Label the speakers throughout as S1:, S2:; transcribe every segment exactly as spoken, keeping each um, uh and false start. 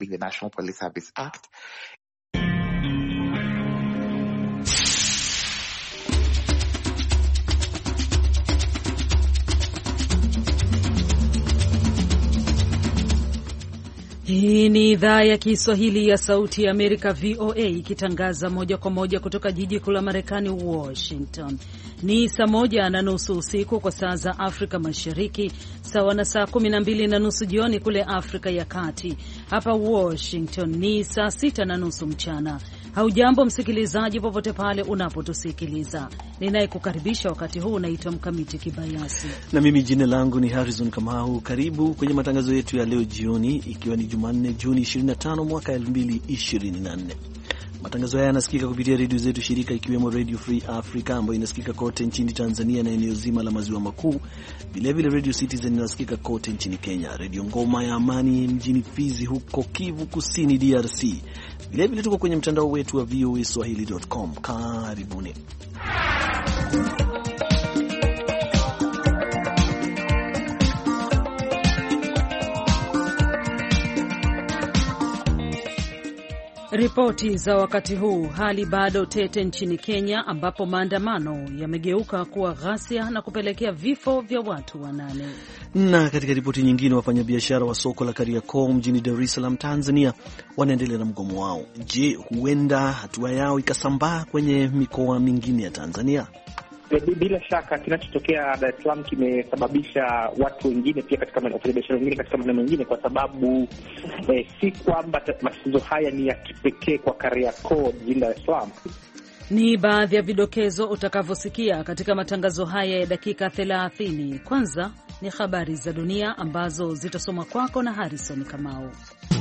S1: the National Police Service Act.
S2: Hii ni idhaa ya Kiswahili ya Sauti ya Amerika V O A ikitangaza moja kwa moja kutoka jiji kuu la Marekani Washington. Ni saa moja na nusu usiku kwa saa za Afrika Mashariki, sawa na saa kumi na mbili na nusu jioni kule Afrika ya Kati. Hapa Washington ni saa sita na nusu mchana. Haujambo msikilizaji popote pale unapotusikiliza. Ninayekukaribisha wakati huu naitwa Mkamiti Kibayasi.
S3: Na mimi jina langu ni Harrison Kamau. Karibu kwenye matangazo yetu ya leo jioni, ikiwa ni Jumanne Juni ishirini na tano mwaka elfu mbili ishirini na nne. Matangazo haya yanasikika kupitia redio zetu shirika, ikiwemo Radio Free Africa ambayo inasikika kote nchini Tanzania na eneo zima la maziwa makuu. Vilevile Radio Citizen inasikika kote nchini Kenya, Radio Ngoma ya Amani mjini Fizi huko Kivu Kusini D R C. Vilevile tuko kwenye mtandao wetu wa v o a swahili dot com. Karibuni.
S2: Ripoti za wakati huu. Hali bado tete nchini Kenya, ambapo maandamano yamegeuka kuwa ghasia na kupelekea vifo vya watu wanane.
S3: Na katika ripoti nyingine, wafanyabiashara wa soko la Kariakoo mjini Dar es Salaam, Tanzania wanaendelea na mgomo wao. Je, huenda hatua yao ikasambaa kwenye mikoa mingine ya Tanzania?
S4: Bila shaka kinachotokea Dar es Salaam kimesababisha watu wengine pia katika wafanyabiashara wengine katika maeneo mengine, kwa sababu eh, si kwamba matatizo haya ni ya kipekee kwa Kariakoo jijini Dar es Salaam.
S2: Ni baadhi ya vidokezo utakavyosikia katika matangazo haya ya dakika thelathini. Kwanza ni habari za dunia ambazo zitasomwa kwako na Harrison Kamau.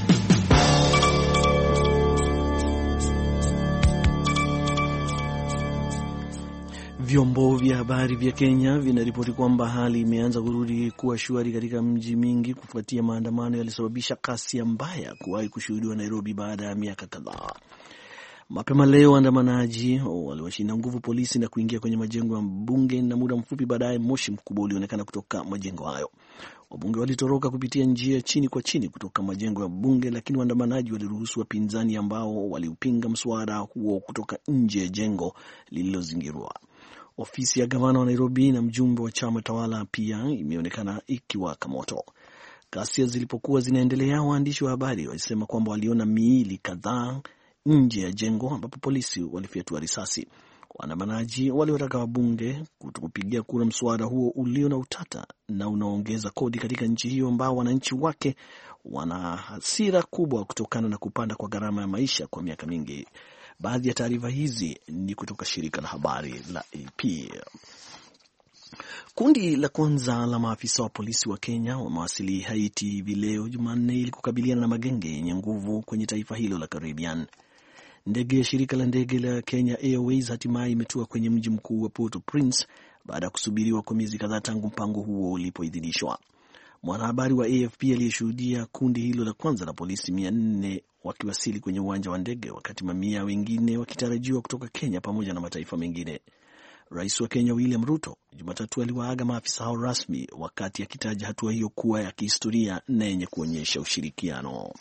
S3: Vyombo vya habari vya Kenya vinaripoti kwamba hali imeanza kurudi kuwa shwari katika mji mingi kufuatia maandamano yalisababisha kasi mbaya kuwahi kushuhudiwa Nairobi baada ya miaka kadhaa. Mapema leo waandamanaji waliwashinda nguvu polisi na kuingia kwenye majengo ya bunge, na muda mfupi baadaye moshi mkubwa ulionekana kutoka majengo hayo. Wabunge walitoroka kupitia njia chini kwa chini kutoka majengo ya bunge, lakini waandamanaji waliruhusu wapinzani ambao waliupinga mswada huo kutoka nje ya jengo lililozingirwa. Ofisi ya gavana wa Nairobi na mjumbe wa chama tawala pia imeonekana ikiwaka moto. Ghasia zilipokuwa zinaendelea, waandishi wa habari walisema kwamba waliona miili kadhaa nje ya jengo ambapo polisi walifyatua risasi. Waandamanaji waliotaka wabunge kutokupigia kura mswada huo ulio na utata na unaongeza kodi katika nchi hiyo, ambao wananchi wake wana hasira kubwa kutokana na kupanda kwa gharama ya maisha kwa miaka mingi. Baadhi ya taarifa hizi ni kutoka shirika la habari la A P. Kundi la kwanza la maafisa wa polisi wa Kenya wamewasili Haiti hivi leo Jumanne ili kukabiliana na magenge yenye nguvu kwenye taifa hilo la Caribbean. Ndege ya shirika la ndege la Kenya Airways hatimaye imetua kwenye mji mkuu wa Port-au-Prince baada ya kusubiriwa kwa miezi kadhaa tangu mpango huo ulipoidhinishwa. Mwanahabari wa A F P aliyeshuhudia kundi hilo la kwanza la polisi mia nne wakiwasili kwenye uwanja wa ndege, wakati mamia wengine wakitarajiwa kutoka Kenya pamoja na mataifa mengine. Rais wa Kenya William Ruto Jumatatu aliwaaga maafisa hao rasmi, wakati akitaja hatua hiyo kuwa ya kihistoria na yenye kuonyesha ushirikiano.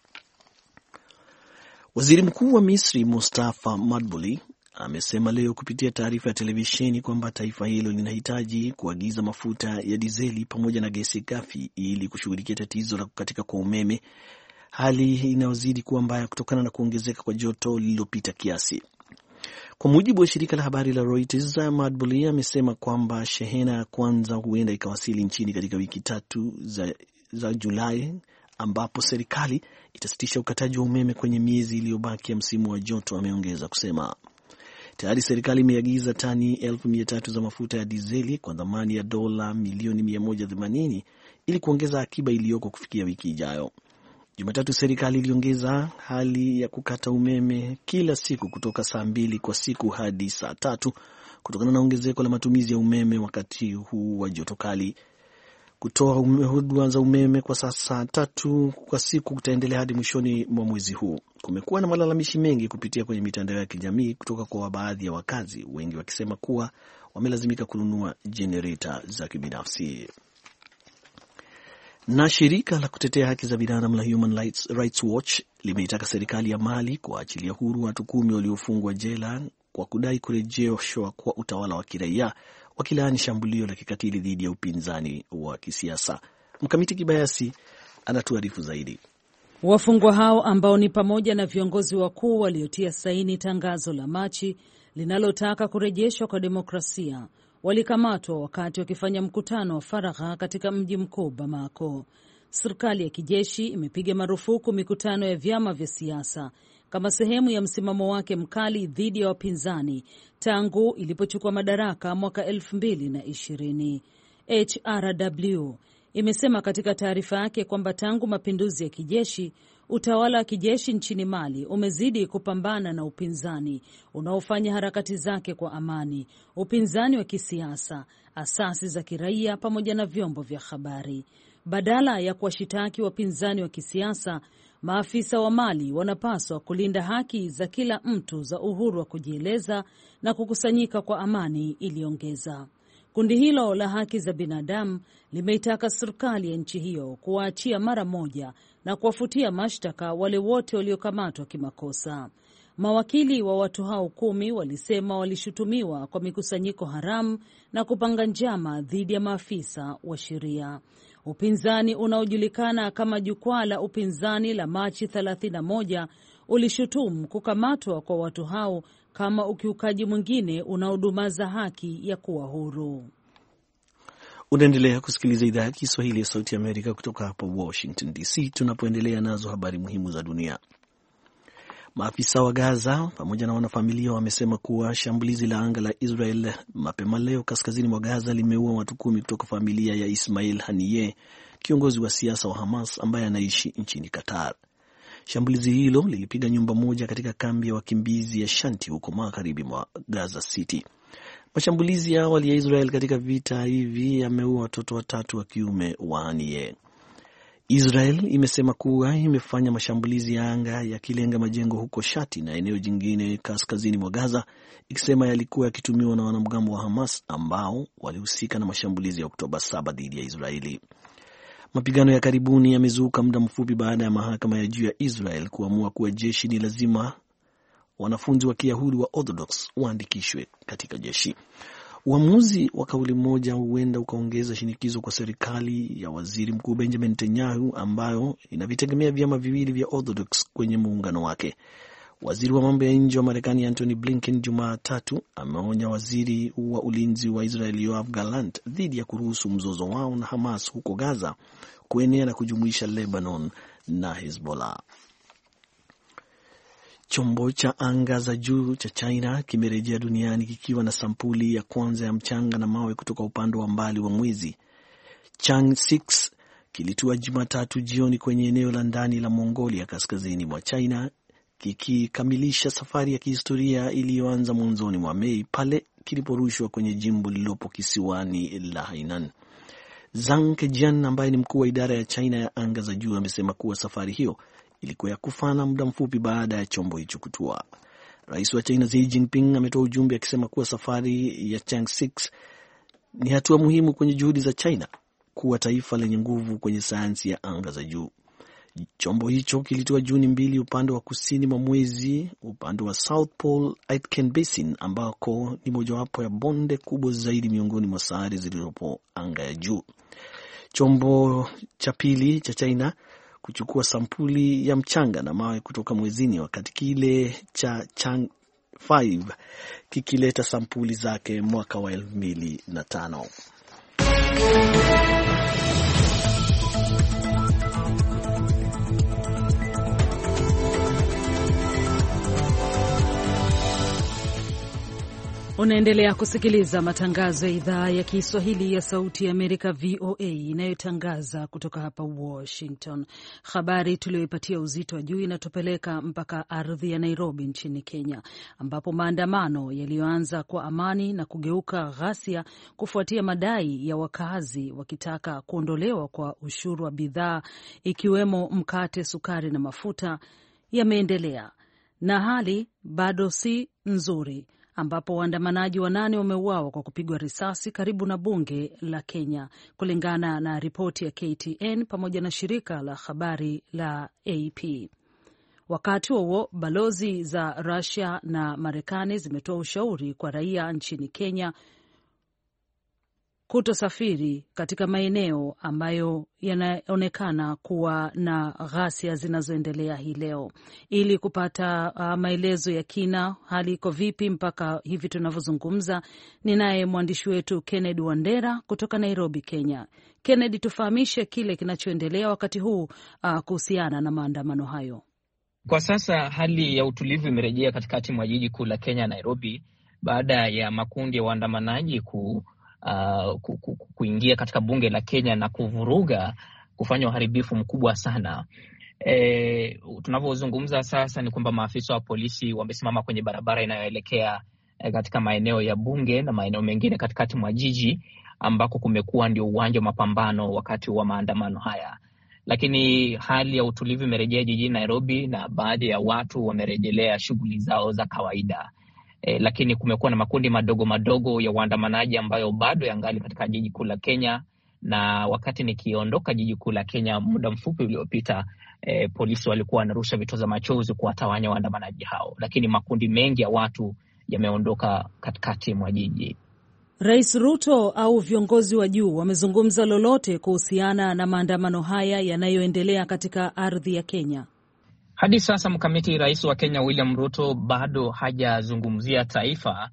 S3: Waziri Mkuu wa Misri Mustafa Madbouly amesema leo kupitia taarifa ya televisheni kwamba taifa hilo linahitaji kuagiza mafuta ya dizeli pamoja na gesi ghafi ili kushughulikia tatizo la kukatika kwa umeme, hali inayozidi kuwa mbaya kutokana na kuongezeka kwa joto lililopita kiasi. Kwa mujibu wa shirika la habari la Reuters, Madbouly amesema kwamba shehena ya kwanza huenda ikawasili nchini katika wiki tatu za, za Julai, ambapo serikali itasitisha ukataji wa umeme kwenye miezi iliyobaki ya msimu wa joto. Ameongeza kusema tayari serikali imeagiza tani elfu mia tatu za mafuta ya dizeli kwa dhamani ya dola milioni mia moja themanini ili kuongeza akiba iliyoko kufikia wiki ijayo. Jumatatu serikali iliongeza hali ya kukata umeme kila siku kutoka saa mbili kwa siku hadi saa tatu kutokana na ongezeko la matumizi ya umeme wakati huu wa joto kali. Kutoa huduma za umeme kwa saa tatu kwa siku kutaendelea hadi mwishoni mwa mwezi huu. Kumekuwa na malalamishi mengi kupitia kwenye mitandao ya kijamii kutoka kwa baadhi ya wakazi, wengi wakisema kuwa wamelazimika kununua jenereta za kibinafsi. Na shirika la kutetea haki za binadamu la Human Rights Watch limeitaka serikali ya Mali kuachilia huru watu kumi waliofungwa jela kwa kudai kurejeshwa kwa utawala wa kiraia, wakilaani shambulio la kikatili dhidi ya upinzani wa kisiasa. Mkamiti Kibayasi anatuarifu zaidi.
S2: Wafungwa hao ambao ni pamoja na viongozi wakuu waliotia saini tangazo la Machi linalotaka kurejeshwa kwa demokrasia walikamatwa wakati wakifanya mkutano wa faragha katika mji mkuu Bamako. Serikali ya kijeshi imepiga marufuku mikutano ya vyama vya siasa kama sehemu ya msimamo wake mkali dhidi ya wapinzani tangu ilipochukua madaraka mwaka elfu mbili na ishirini. H R W imesema katika taarifa yake kwamba tangu mapinduzi ya kijeshi, utawala wa kijeshi nchini Mali umezidi kupambana na upinzani unaofanya harakati zake kwa amani, upinzani wa kisiasa, asasi za kiraia pamoja na vyombo vya habari. Badala ya kuwashitaki wapinzani wa kisiasa, maafisa wa Mali wanapaswa kulinda haki za kila mtu za uhuru wa kujieleza na kukusanyika kwa amani, iliongeza. Kundi hilo la haki za binadamu limeitaka serikali ya nchi hiyo kuwaachia mara moja na kuwafutia mashtaka wale wote waliokamatwa kimakosa. Mawakili wa watu hao kumi walisema walishutumiwa kwa mikusanyiko haramu na kupanga njama dhidi ya maafisa wa sheria. Upinzani unaojulikana kama Jukwaa la Upinzani la Machi thelathini na moja ulishutumu kukamatwa kwa watu hao kama ukiukaji mwingine unaodumaza haki ya kuwa huru.
S3: Unaendelea kusikiliza idhaa ya Kiswahili ya Sauti ya Amerika kutoka hapa Washington D C, tunapoendelea nazo habari muhimu za dunia. Maafisa wa Gaza pamoja na wanafamilia wamesema kuwa shambulizi la anga la Israel mapema leo kaskazini mwa Gaza limeua watu kumi kutoka familia ya Ismail Haniyeh, kiongozi wa siasa wa Hamas ambaye anaishi nchini Qatar. Shambulizi hilo lilipiga nyumba moja katika kambi ya wakimbizi ya Shanti huko magharibi mwa Gaza City. Mashambulizi ya awali ya Israel katika vita hivi yameua watoto watatu wa kiume wa Haniyeh. Israel imesema kuwa imefanya mashambulizi ya anga yakilenga majengo huko Shati na eneo jingine kaskazini mwa Gaza, ikisema yalikuwa yakitumiwa na wanamgambo wa Hamas ambao walihusika na mashambulizi ya Oktoba saba dhidi ya Israeli. Mapigano ya karibuni yamezuka muda mfupi baada ya mahakama ya juu ya Israel kuamua kuwa jeshi ni lazima wanafunzi wa Kiyahudi wa Orthodox waandikishwe katika jeshi. Uamuzi wa kauli moja huenda ukaongeza shinikizo kwa serikali ya Waziri Mkuu Benjamin Netanyahu ambayo inavitegemea vyama viwili vya Orthodox kwenye muungano wake. Waziri wa mambo ya nje wa Marekani Anthony Blinken Jumatatu ameonya waziri wa ulinzi wa Israel Yoav Gallant dhidi ya kuruhusu mzozo wao na Hamas huko Gaza kuenea na kujumuisha Lebanon na Hezbollah. Chombo cha anga za juu cha China kimerejea duniani kikiwa na sampuli ya kwanza ya mchanga na mawe kutoka upande wa mbali wa mwezi. Chang six kilitua Jumatatu jioni kwenye eneo la ndani la Mongolia kaskazini mwa China, kikikamilisha safari ya kihistoria iliyoanza mwanzoni mwa Mei pale kiliporushwa kwenye jimbo lililopo kisiwani la Hainan. Zhang Kejian ambaye ni mkuu wa idara ya China ya anga za juu amesema kuwa safari hiyo ilikuwa ya kufana muda mfupi baada ya chombo hicho kutua. Rais wa China Xi Jinping ametoa ujumbe akisema kuwa safari ya Chang six ni hatua muhimu kwenye juhudi za China kuwa taifa lenye nguvu kwenye sayansi ya anga za juu. Chombo hicho kilitua Juni mbili upande wa kusini mwa mwezi, upande wa South Pole Aitken Basin ambako ni mojawapo ya bonde kubwa zaidi miongoni mwa sayari zilizopo anga ya juu. Chombo cha pili cha China kuchukua sampuli ya mchanga na mawe kutoka mwezini, wakati kile cha Chang five kikileta sampuli zake mwaka wa elfu mbili na tano.
S2: Unaendelea kusikiliza matangazo ya idhaa ya Kiswahili ya Sauti ya Amerika V O A inayotangaza kutoka hapa Washington. Habari tuliyoipatia uzito wa juu inatupeleka mpaka ardhi ya Nairobi nchini Kenya, ambapo maandamano yaliyoanza kwa amani na kugeuka ghasia kufuatia madai ya wakazi wakitaka kuondolewa kwa ushuru wa bidhaa ikiwemo mkate, sukari na mafuta yameendelea, na hali bado si nzuri ambapo waandamanaji wanane wameuawa kwa kupigwa risasi karibu na bunge la Kenya, kulingana na ripoti ya K T N pamoja na shirika la habari la A P. Wakati huo balozi za Russia na Marekani zimetoa ushauri kwa raia nchini Kenya kutosafiri katika maeneo ambayo yanaonekana kuwa na ghasia zinazoendelea hii leo. Ili kupata uh, maelezo ya kina, hali iko vipi mpaka hivi tunavyozungumza, ninaye mwandishi wetu Kennedy Wandera kutoka Nairobi, Kenya. Kennedy, tufahamishe kile kinachoendelea wakati huu uh, kuhusiana na maandamano hayo.
S5: Kwa sasa hali ya utulivu imerejea katikati mwa jiji kuu la Kenya, Nairobi, baada ya makundi ya waandamanaji ku Uh, ku, ku, kuingia katika bunge la Kenya na kuvuruga, kufanya uharibifu mkubwa sana. E, tunavyozungumza sasa ni kwamba maafisa wa polisi wamesimama kwenye barabara inayoelekea e, katika maeneo ya bunge na maeneo mengine katikati mwa jiji ambako kumekuwa ndio uwanja wa mapambano wakati wa maandamano haya. Lakini hali ya utulivu imerejea jijini Nairobi na baadhi ya watu wamerejelea shughuli zao za kawaida. E, lakini kumekuwa na makundi madogo madogo ya waandamanaji ambayo bado yangali katika jiji kuu la Kenya, na wakati nikiondoka jiji kuu la Kenya muda mfupi uliopita, e, polisi walikuwa wanarusha vitoza machozi kuwatawanya waandamanaji hao, lakini makundi mengi ya watu yameondoka katikati mwa jiji.
S2: Rais Ruto au viongozi wa juu wamezungumza lolote kuhusiana na maandamano haya yanayoendelea katika ardhi ya Kenya?
S5: Hadi sasa mkamiti, rais wa Kenya William Ruto bado hajazungumzia taifa,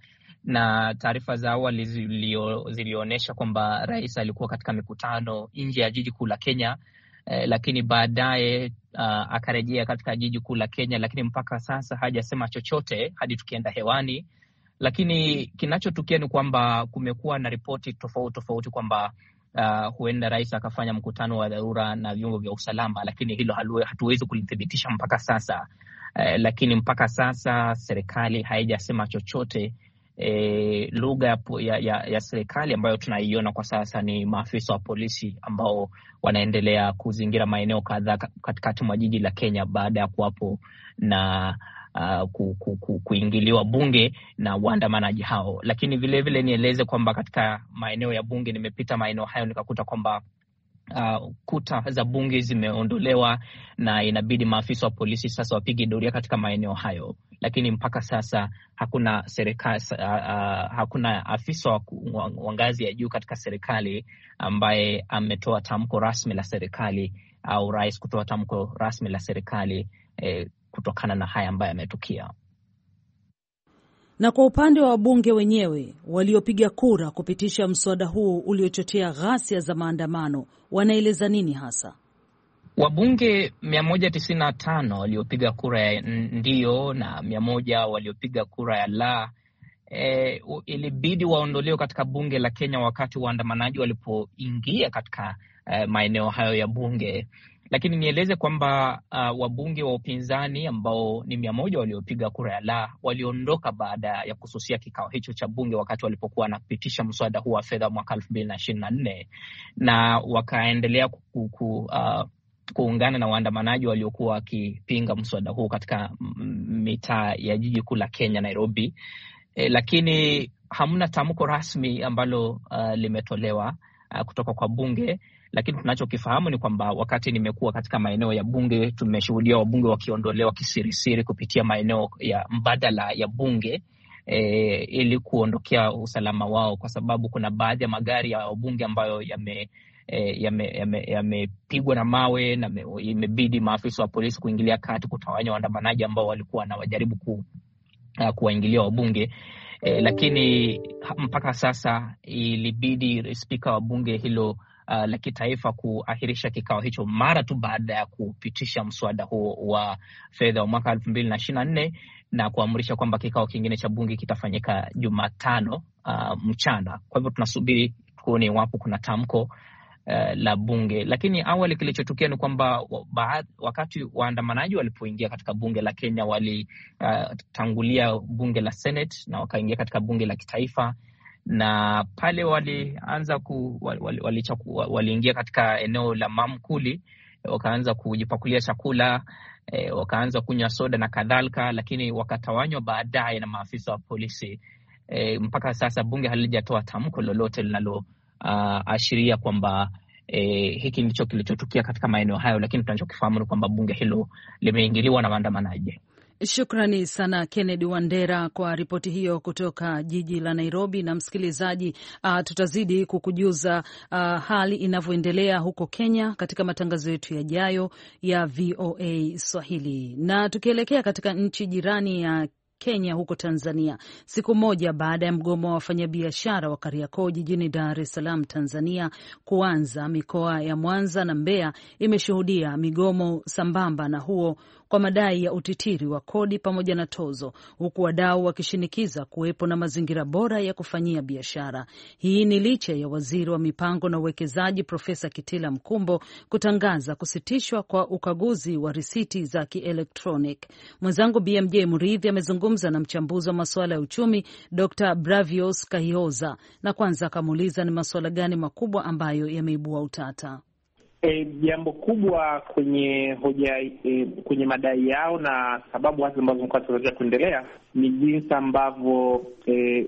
S5: na taarifa za awali zilionyesha kwamba rais alikuwa katika mikutano nje ya jiji kuu la Kenya, eh, lakini baadaye uh, akarejea katika jiji kuu la Kenya, lakini mpaka sasa hajasema chochote hadi tukienda hewani. Lakini kinachotukia ni kwamba kumekuwa na ripoti tofauti tofauti kwamba Uh, huenda rais akafanya mkutano wa dharura na vyombo vya usalama, lakini hilo hatuwezi kulithibitisha mpaka sasa. Uh, lakini mpaka sasa serikali haijasema chochote. Uh, lugha ya, ya, ya serikali ambayo tunaiona kwa sasa ni maafisa wa polisi ambao wanaendelea kuzingira maeneo kadhaa katikati mwa jiji la Kenya baada ya kuwapo na Uh, ku, ku, ku, kuingiliwa bunge na waandamanaji hao. Lakini vile vile nieleze kwamba katika maeneo ya bunge, nimepita maeneo hayo nikakuta kwamba uh, kuta za bunge zimeondolewa na inabidi maafisa wa polisi sasa wapige doria katika maeneo hayo. Lakini mpaka sasa hakuna serikali, uh, uh, hakuna afisa wa, wa ngazi ya juu katika serikali ambaye ametoa tamko rasmi la serikali au rais kutoa tamko rasmi la serikali eh, kutokana na haya ambayo yametukia.
S2: Na kwa upande wa wabunge wenyewe waliopiga kura kupitisha mswada huu uliochochea ghasia za maandamano, wanaeleza nini hasa?
S5: Wabunge mia moja tisini na tano waliopiga kura ya ndio na mia moja waliopiga kura ya la, e, ilibidi waondolewe katika bunge la Kenya wakati waandamanaji walipoingia katika e, maeneo hayo ya bunge. Lakini nieleze kwamba uh, wabunge wa upinzani ambao ni mia moja waliopiga kura ya la waliondoka baada ya kususia kikao hicho cha bunge wakati walipokuwa wanapitisha mswada huu wa fedha mwaka elfu mbili na ishirini na nne, na wakaendelea ku, ku, uh, kuungana na waandamanaji waliokuwa wakipinga mswada huu katika mitaa ya jiji kuu la Kenya, Nairobi. E, lakini hamna tamko rasmi ambalo uh, limetolewa uh, kutoka kwa bunge. Lakini tunachokifahamu ni kwamba wakati nimekuwa katika maeneo ya bunge, tumeshuhudia wabunge wakiondolewa kisirisiri kupitia maeneo ya mbadala ya bunge e, ili kuondokea usalama wao, kwa sababu kuna baadhi ya magari ya wabunge ambayo yame e, yamepigwa yame, yame na mawe, na imebidi maafisa wa polisi kuingilia kati kutawanya waandamanaji ambao walikuwa na wajaribu ku, uh, kuwaingilia wabunge. E, lakini mpaka sasa ilibidi spika wa bunge hilo Uh, la kitaifa kuahirisha kikao hicho mara tu baada ya kupitisha mswada huo wa fedha wa mwaka elfu mbili na ishirini na nne na kuamrisha kwamba kikao kingine cha bunge kitafanyika Jumatano uh, mchana. Kwa hivyo tunasubiri kuone iwapo kuna tamko uh, la bunge. Lakini awali kilichotukia ni kwamba wakati waandamanaji walipoingia katika bunge la Kenya walitangulia uh, bunge la Senate na wakaingia katika bunge la kitaifa, na pale walianza ku waliingia wali, wali katika eneo la Mamkuli, wakaanza kujipakulia chakula e, wakaanza kunywa soda na kadhalika, lakini wakatawanywa baadaye na maafisa wa polisi. E, mpaka sasa bunge halijatoa tamko lolote linalo uh, ashiria kwamba e, hiki ndicho kilichotukia katika maeneo hayo, lakini tunachokifahamu ni kwamba bunge hilo limeingiliwa na waandamanaji.
S2: Shukrani sana Kennedy Wandera kwa ripoti hiyo kutoka jiji la Nairobi. Na msikilizaji, uh, tutazidi kukujuza uh, hali inavyoendelea huko Kenya katika matangazo yetu yajayo ya V O A Swahili. Na tukielekea katika nchi jirani ya Kenya huko Tanzania, siku moja baada ya mgomo wa wafanyabiashara wa Kariakoo jijini Dar es Salaam Tanzania kuanza, mikoa ya Mwanza na Mbeya imeshuhudia migomo sambamba na huo kwa madai ya utitiri wa kodi pamoja na tozo, huku wadau wakishinikiza kuwepo na mazingira bora ya kufanyia biashara. Hii ni licha ya waziri wa mipango na uwekezaji Profesa Kitila Mkumbo kutangaza kusitishwa kwa ukaguzi wa risiti za kielektronic. Mwenzangu B M J Muridhi amezungumza na mchambuzi wa masuala ya uchumi Doctor Bravios Kahihoza, na kwanza akamuuliza ni masuala gani makubwa ambayo yameibua utata.
S4: Jambo e, kubwa kwenye hoja e, kwenye madai yao na sababu hasa ambazo zinatarajiwa kuendelea ni jinsi ambavyo e,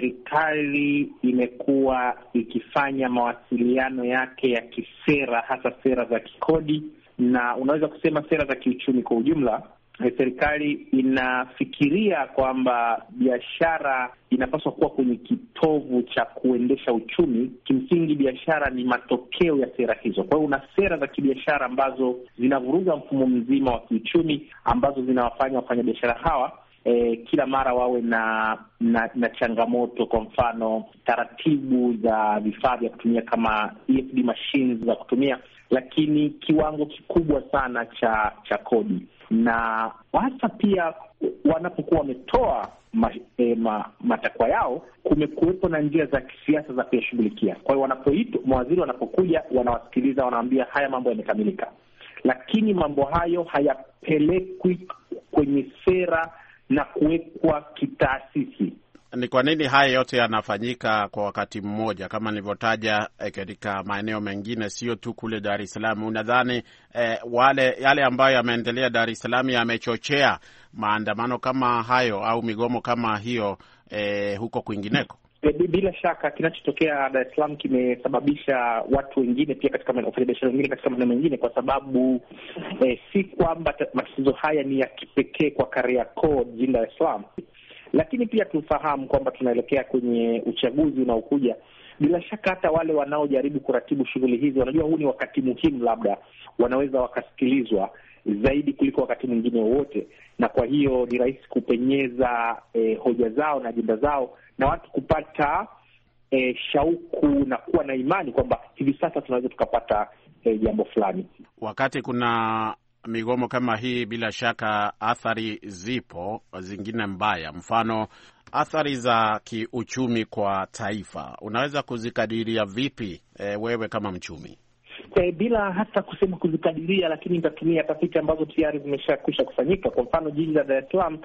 S4: serikali imekuwa ikifanya mawasiliano yake ya kisera, hasa sera za kikodi na unaweza kusema sera za kiuchumi kwa ujumla. Serikali inafikiria kwamba biashara inapaswa kuwa kwenye kitovu cha kuendesha uchumi. Kimsingi biashara ni matokeo ya sera hizo. Kwa hiyo una sera za kibiashara ambazo zinavuruga mfumo mzima wa kiuchumi, ambazo zinawafanya wafanyabiashara hawa E, kila mara wawe na, na na changamoto. Kwa mfano, taratibu za vifaa vya kutumia kama E F D machines za kutumia, lakini kiwango kikubwa sana cha cha kodi, na hasa pia wanapokuwa wametoa ma, e, ma, matakwa yao, kumekuwepo na njia za kisiasa za kuyashughulikia. Kwa hiyo wanapoitwa mawaziri, wanapokuja wanawasikiliza, wanawaambia haya mambo yamekamilika, lakini mambo hayo hayapelekwi kwenye sera na kuwekwa kitaasisi.
S6: Ni kwa nini haya yote yanafanyika kwa wakati mmoja kama nilivyotaja eh, katika maeneo mengine, sio tu kule Dar es Salaam? Unadhani eh, wale yale ambayo yameendelea Dar es Salaam yamechochea maandamano kama hayo au migomo kama hiyo eh, huko kwingineko?
S4: Bila shaka kinachotokea Dar es Salaam kimesababisha watu wengine pia katika wafanyabiashara wengine katika maeneo mengine, kwa sababu eh, si kwamba matatizo haya ni ya kipekee kwa Kariakoo jijini Dar es Salaam, lakini pia tufahamu kwamba tunaelekea kwenye uchaguzi unaokuja. Bila shaka hata wale wanaojaribu kuratibu shughuli hizi wanajua huu ni wakati muhimu, labda wanaweza wakasikilizwa zaidi kuliko wakati mwingine wowote, na kwa hiyo ni rahisi kupenyeza eh, hoja zao na ajenda zao na watu kupata eh, shauku na kuwa na imani kwamba hivi sasa tunaweza tukapata eh, jambo fulani.
S6: Wakati kuna migomo kama hii, bila shaka athari zipo zingine mbaya. Mfano, athari za kiuchumi kwa taifa, unaweza kuzikadiria vipi e, wewe kama mchumi?
S4: E, bila hata kusema kuzikadiria, lakini nitatumia tafiti ambazo tayari zimeshakwisha kufanyika. Kwa mfano, jiji la Dar es Salaam,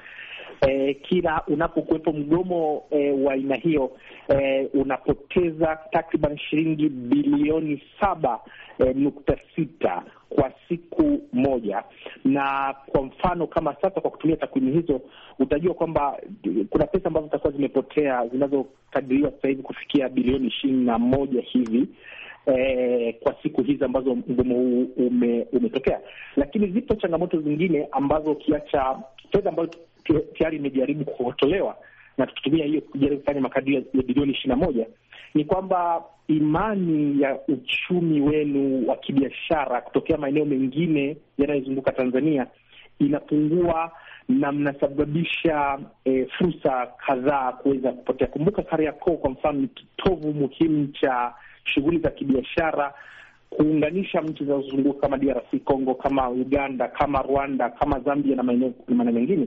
S4: e, kila unapokuwepo mgomo e, wa aina hiyo e, unapoteza takriban shilingi bilioni saba e, nukta sita kwa siku moja. Na kwa mfano kama sasa, kwa kutumia takwimu hizo, utajua kwamba kuna pesa ambazo zitakuwa zimepotea zinazokadiriwa sasa hivi kufikia bilioni ishirini na moja hivi Eh, kwa siku hizi ambazo mgomo huu ume, umetokea. Lakini zipo changamoto zingine ambazo ukiacha fedha ambayo tayari imejaribu kuotolewa na tukitumia hiyo kujaribu kufanya makadirio ya bilioni ishirini na moja, ni kwamba imani ya uchumi wenu wa kibiashara kutokea maeneo mengine yanayozunguka Tanzania inapungua na mnasababisha e, fursa kadhaa kuweza kupotea. Kumbuka Kariakoo kwa mfano ni kitovu muhimu cha shughuli za kibiashara, kuunganisha nchi zinazozunguka kama D R C Congo, kama Uganda, kama Rwanda, kama Zambia na maeneo mengine.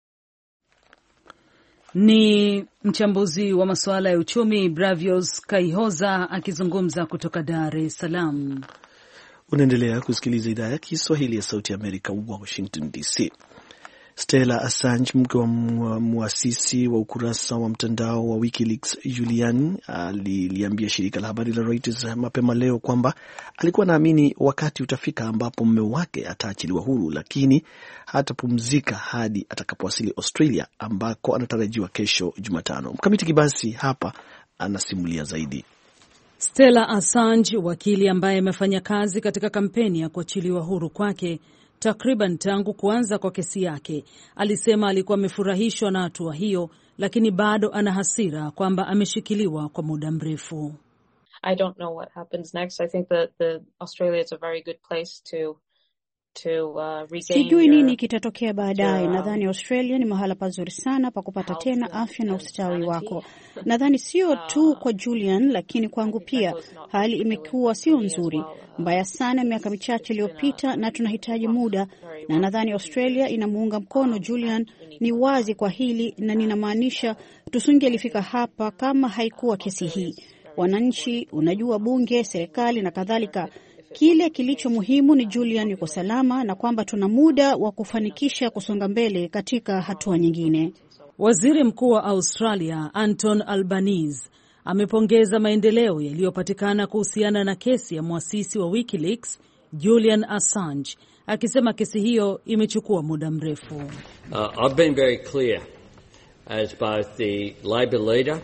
S2: Ni mchambuzi wa masuala ya uchumi Bravios Kahihoza akizungumza kutoka Dar es Salaam.
S3: Unaendelea kusikiliza idhaa ya Kiswahili ya Sauti ya Amerika, Washington D C. Stella Assange, mke wa muasisi wa ukurasa wa mtandao wa WikiLeaks Julian, aliliambia shirika la habari la Reuters mapema leo kwamba alikuwa naamini wakati utafika ambapo mume wake ataachiliwa huru, lakini hatapumzika hadi atakapowasili Australia ambako anatarajiwa kesho Jumatano. Mkamiti Kibasi hapa anasimulia zaidi.
S2: Stella Assange, wakili ambaye amefanya kazi katika kampeni ya kuachiliwa huru kwake takriban tangu kuanza kwa kesi yake, alisema alikuwa amefurahishwa na hatua hiyo, lakini bado ana hasira kwamba ameshikiliwa kwa muda mrefu.
S7: I don't know what happens next. I think that the Australia is a very good place to to uh, regain.
S8: Sijui nini kitatokea baadaye. Nadhani Australia ni mahala pazuri sana pa kupata tena afya na ustawi wako. Nadhani sio tu kwa Julian, lakini kwangu pia. Hali imekuwa sio nzuri, mbaya sana miaka michache iliyopita, na tunahitaji muda, na nadhani Australia inamuunga mkono Julian. Ni wazi kwa hili, na ninamaanisha tusingelifika hapa kama haikuwa kesi hii. Wananchi, unajua, bunge, serikali na kadhalika. Kile kilicho muhimu ni Julian yuko salama na kwamba tuna muda wa kufanikisha kusonga mbele katika hatua nyingine.
S2: Waziri Mkuu wa Australia Anton Albanese amepongeza maendeleo yaliyopatikana kuhusiana na kesi ya muasisi wa WikiLeaks Julian Assange, akisema kesi hiyo imechukua muda mrefu.
S9: Uh, I've been very clear as both the Labor leader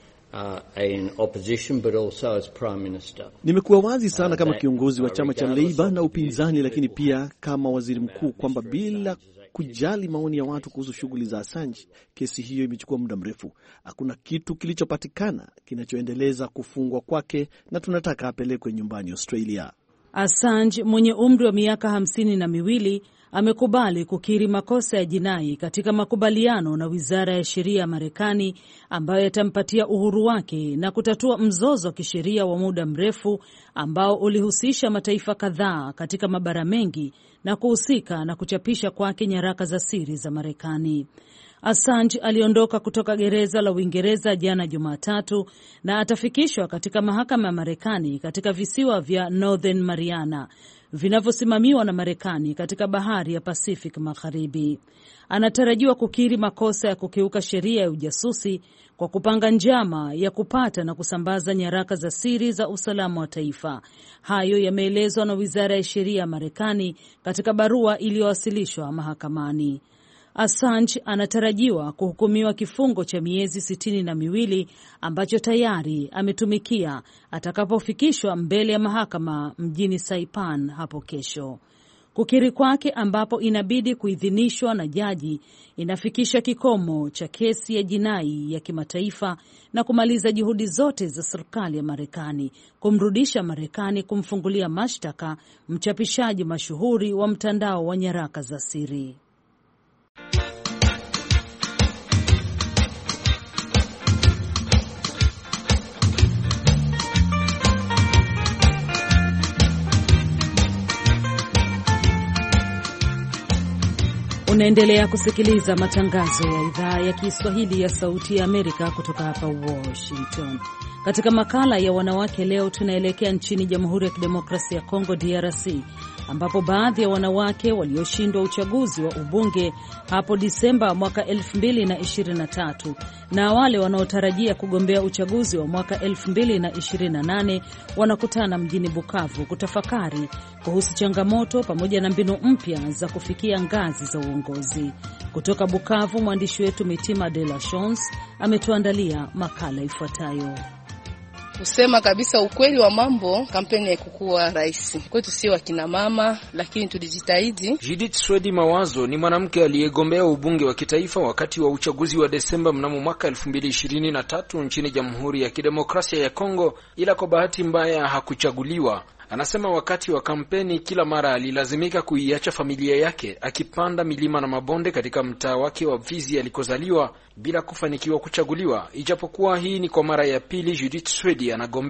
S9: Uh, in opposition but also as Prime Minister.
S3: Nimekuwa wazi sana kama kiongozi wa chama cha Labour na upinzani, lakini pia kama waziri mkuu kwamba bila kujali maoni ya watu kuhusu shughuli za Assange, kesi hiyo imechukua muda mrefu. Hakuna kitu kilichopatikana kinachoendeleza kufungwa kwake, na tunataka apelekwe nyumbani Australia.
S2: Assange mwenye umri wa miaka hamsini na miwili amekubali kukiri makosa ya jinai katika makubaliano na Wizara ya Sheria ya Marekani ambayo yatampatia uhuru wake na kutatua mzozo wa kisheria wa muda mrefu ambao ulihusisha mataifa kadhaa katika mabara mengi na kuhusika na kuchapisha kwake nyaraka za siri za Marekani. Assange aliondoka kutoka gereza la Uingereza jana Jumatatu na atafikishwa katika mahakama ya Marekani katika visiwa vya Northern Mariana vinavyosimamiwa na Marekani katika bahari ya Pacific Magharibi. Anatarajiwa kukiri makosa ya kukiuka sheria ya ujasusi kwa kupanga njama ya kupata na kusambaza nyaraka za siri za usalama wa taifa. Hayo yameelezwa na Wizara ya Sheria ya Marekani katika barua iliyowasilishwa mahakamani. Assange anatarajiwa kuhukumiwa kifungo cha miezi sitini na miwili ambacho tayari ametumikia atakapofikishwa mbele ya mahakama mjini Saipan hapo kesho. Kukiri kwake, ambapo inabidi kuidhinishwa na jaji, inafikisha kikomo cha kesi ya jinai ya kimataifa na kumaliza juhudi zote za serikali ya Marekani kumrudisha Marekani kumfungulia mashtaka mchapishaji mashuhuri wa mtandao wa nyaraka za siri. Unaendelea kusikiliza matangazo ya idhaa ya Kiswahili ya Sauti ya Amerika kutoka hapa Washington. Katika makala ya wanawake leo, tunaelekea nchini Jamhuri ya Kidemokrasia ya Kongo D R C, ambapo baadhi ya wanawake walioshindwa uchaguzi wa ubunge hapo Disemba mwaka elfu mbili na ishirini na tatu na wale wanaotarajia kugombea uchaguzi wa mwaka elfu mbili na ishirini na nane wanakutana mjini Bukavu kutafakari kuhusu changamoto pamoja na mbinu mpya za kufikia ngazi za uongozi. Kutoka Bukavu, mwandishi wetu Mitima de la Chance ametuandalia makala ifuatayo.
S10: Kusema kabisa ukweli wa mambo, kampeni haikuwa rahisi kwetu sio akina mama, lakini tulijitahidi.
S11: Judith Swedi Mawazo ni mwanamke aliyegombea ubunge wa kitaifa wakati wa uchaguzi wa Desemba mnamo mwaka elfu mbili ishirini na tatu nchini Jamhuri ya Kidemokrasia ya Kongo, ila kwa bahati mbaya hakuchaguliwa. Anasema wakati wa kampeni kila mara alilazimika kuiacha familia yake akipanda milima na mabonde katika mtaa wake wa Vizi alikozaliwa bila kufanikiwa kuchaguliwa. Ijapokuwa hii ni kwa mara ya pili Judith Swedi anagombea.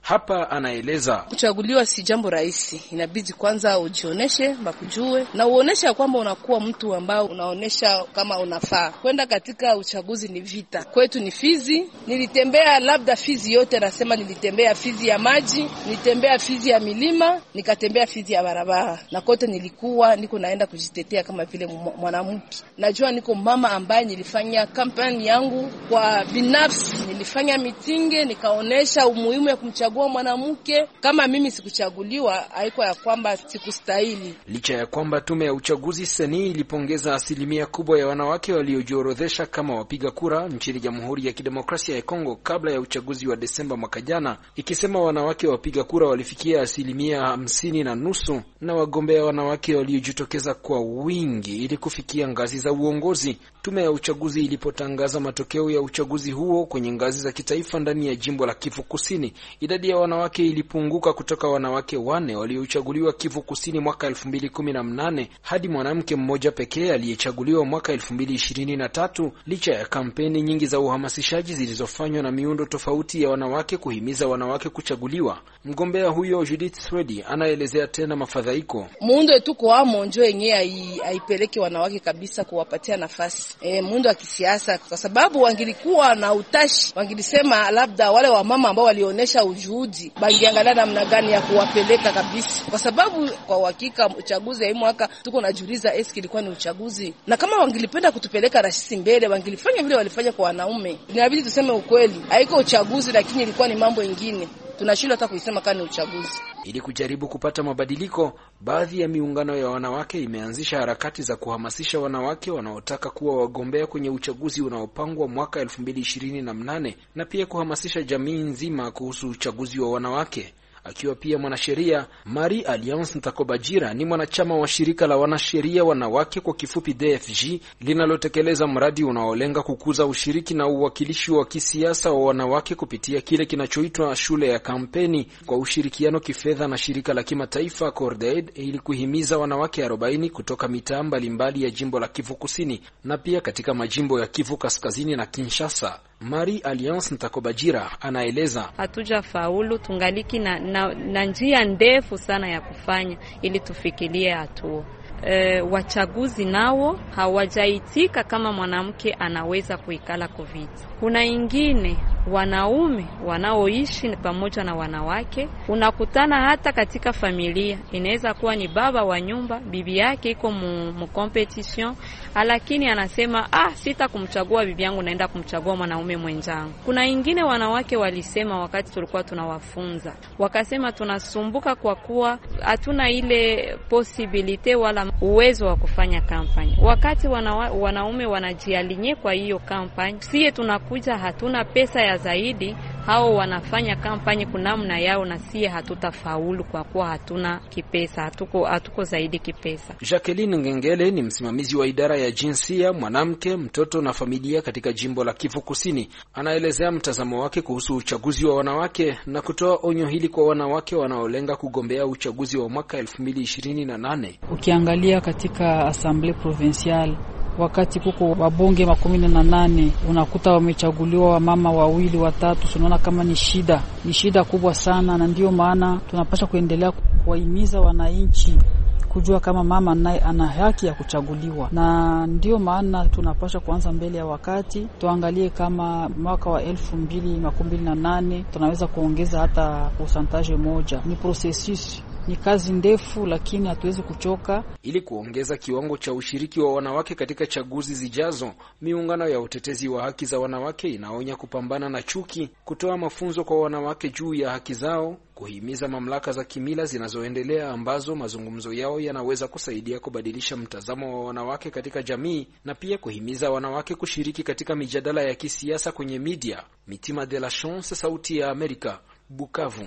S11: Hapa anaeleza,
S10: kuchaguliwa si jambo rahisi. Inabidi kwanza ujioneshe, bakujue na uonesha kwamba unakuwa mtu ambao unaonesha kama unafaa. Kwenda katika uchaguzi ni vita. Kwetu ni Fizi, nilitembea labda Fizi yote, nasema nilitembea Fizi ya maji, nilitembea Fizi ya milima, nikatembea Fizi ya barabara. Na kote nilikuwa niko naenda kujitetea kama vile mwanamke. Najua niko mama ambaye nilifanya kampeni yangu kwa binafsi, nilifanya mitinge, nikaonesha umuhimu ya kumchagua mwanamke. Kama mimi sikuchaguliwa, haiko ya kwamba sikustahili.
S11: Licha ya kwamba tume ya uchaguzi seni ilipongeza asilimia kubwa ya wanawake waliojiorodhesha kama wapiga kura nchini Jamhuri ya Kidemokrasia ya Kongo kabla ya uchaguzi wa Desemba mwaka jana, ikisema wanawake wapiga kura walifikia asilimia hamsini na nusu na wagombea wanawake waliojitokeza kwa wingi ili kufikia ngazi za uongozi. Tume ya uchaguzi ilipotangaza matokeo ya uchaguzi huo kwenye ngazi za kitaifa ndani ya jimbo la Kivu Kusini, idadi ya wanawake ilipunguka kutoka wanawake wane waliochaguliwa Kivu Kusini mwaka elfu mbili kumi na nane hadi mwanamke mmoja pekee aliyechaguliwa mwaka elfu mbili ishirini na tatu, licha ya kampeni nyingi za uhamasishaji zilizofanywa na miundo tofauti ya wanawake kuhimiza wanawake kuchaguliwa. Mgombea huyo Judith Swedi anaelezea tena mafadhaiko.
S10: Muundo tuko amo njo yenyewe haipeleke wanawake kabisa kuwapatia nafasi. E, muundo wa kisiasa, kwa sababu wangilikuwa na utashi, wangilisema labda wale wa mama ambao walionesha ujuhudi bangiangalia namna gani ya kuwapeleka kabisa. Kwa sababu kwa uhakika uchaguzi ya mwaka tuko najiuliza eski ilikuwa ni uchaguzi, na kama wangilipenda kutupeleka rasisi mbele wangilifanya vile walifanya kwa wanaume. Inabidi tuseme ukweli, haiko uchaguzi lakini ilikuwa ni mambo mengine. Tunashindwa hata kuisema kama ni uchaguzi.
S11: Ili kujaribu kupata mabadiliko, baadhi ya miungano ya wanawake imeanzisha harakati za kuhamasisha wanawake wanaotaka kuwa wagombea kwenye uchaguzi unaopangwa mwaka elfu mbili ishirini na nane na pia kuhamasisha jamii nzima kuhusu uchaguzi wa wanawake. Akiwa pia mwanasheria, Marie Alliance Ntakobajira ni mwanachama wa shirika la wanasheria wanawake kwa kifupi D F G linalotekeleza mradi unaolenga kukuza ushiriki na uwakilishi wa kisiasa wa wanawake kupitia kile kinachoitwa shule ya kampeni kwa ushirikiano kifedha na shirika la kimataifa Cordaid ili kuhimiza wanawake arobaini kutoka mitaa mbalimbali ya jimbo la Kivu Kusini na pia katika majimbo ya Kivu Kaskazini na Kinshasa. Marie Alliance Ntakobajira anaeleza,
S12: hatuja faulu, tungaliki na, na, na njia ndefu sana ya kufanya ili tufikirie hatua. E, wachaguzi nao hawajaitika kama mwanamke anaweza kuikala COVID. Kuna ingine wanaume wanaoishi pamoja na wanawake, unakutana hata katika familia, inaweza kuwa ni baba wa nyumba, bibi yake iko mu, mu competition, lakini anasema ah, sita kumchagua bibi yangu, naenda kumchagua mwanaume mwenzangu. Kuna ingine wanawake walisema wakati tulikuwa tunawafunza, wakasema tunasumbuka kwa kuwa hatuna ile possibility wala uwezo wa kufanya kampani. Wakati wanawa, wanaume wanajialinye kwa hiyo kampani, sie tunakuja hatuna pesa ya zaidi, hao wanafanya kampani kunamna yao na sie hatutafaulu kwa kuwa hatuna kipesa, hatuko hatuko zaidi kipesa.
S11: Jacqueline Ngengele ni msimamizi wa idara ya jinsia, mwanamke, mtoto na familia katika jimbo la Kivu Kusini. Anaelezea mtazamo wake kuhusu uchaguzi wa wanawake na kutoa onyo hili kwa wanawake wanaolenga kugombea uchaguzi wa mwaka elfu mbili ishirini na nane.
S13: Ukiangalia katika Assemblée Provinciale wakati kuko wabunge makumi na nane unakuta wamechaguliwa wamama wawili watatu, tunaona kama ni shida, ni shida kubwa sana, na ndio maana tunapaswa kuendelea kuwahimiza wananchi kujua kama mama naye ana haki ya kuchaguliwa, na ndio maana tunapaswa kuanza mbele ya wakati. Tuangalie kama mwaka wa elfu mbili makumi na nane tunaweza kuongeza hata percentage moja. Ni processus, ni kazi ndefu, lakini hatuwezi kuchoka.
S11: Ili kuongeza kiwango cha ushiriki wa wanawake katika chaguzi zijazo, miungano ya utetezi wa haki za wanawake inaonya kupambana na chuki, kutoa mafunzo kwa wanawake juu ya haki zao, kuhimiza mamlaka za kimila zinazoendelea ambazo mazungumzo yao yanaweza kusaidia kubadilisha mtazamo wa wanawake katika jamii, na pia kuhimiza wanawake kushiriki katika mijadala ya kisiasa kwenye media. Mitima de la Chance, Sauti ya Amerika, Bukavu.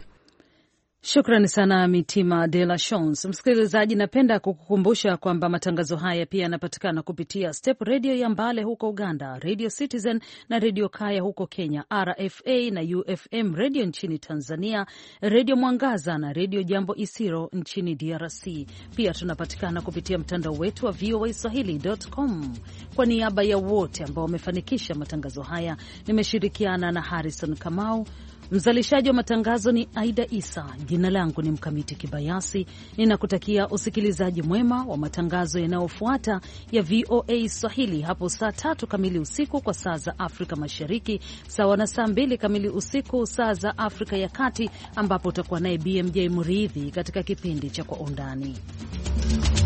S2: Shukrani sana Mitima de la Chance. Msikilizaji, napenda kukukumbusha kwamba matangazo haya pia yanapatikana kupitia Step Radio ya Mbale huko Uganda, Radio Citizen na Radio Kaya huko Kenya, R F A na U F M Radio nchini Tanzania, Radio Mwangaza na Radio Jambo Isiro nchini D R C. Pia tunapatikana kupitia mtandao wetu wa voa swahili dot com. Kwa niaba ya wote ambao wamefanikisha matangazo haya, nimeshirikiana na Harrison Kamau. Mzalishaji wa matangazo ni Aida Isa. Jina langu ni Mkamiti Kibayasi. Ninakutakia usikilizaji mwema wa matangazo yanayofuata ya V O A Swahili hapo saa tatu kamili usiku kwa saa za Afrika Mashariki, sawa na saa mbili kamili usiku saa za Afrika ya Kati, ambapo utakuwa naye B M J Muridhi katika kipindi cha Kwa Undani.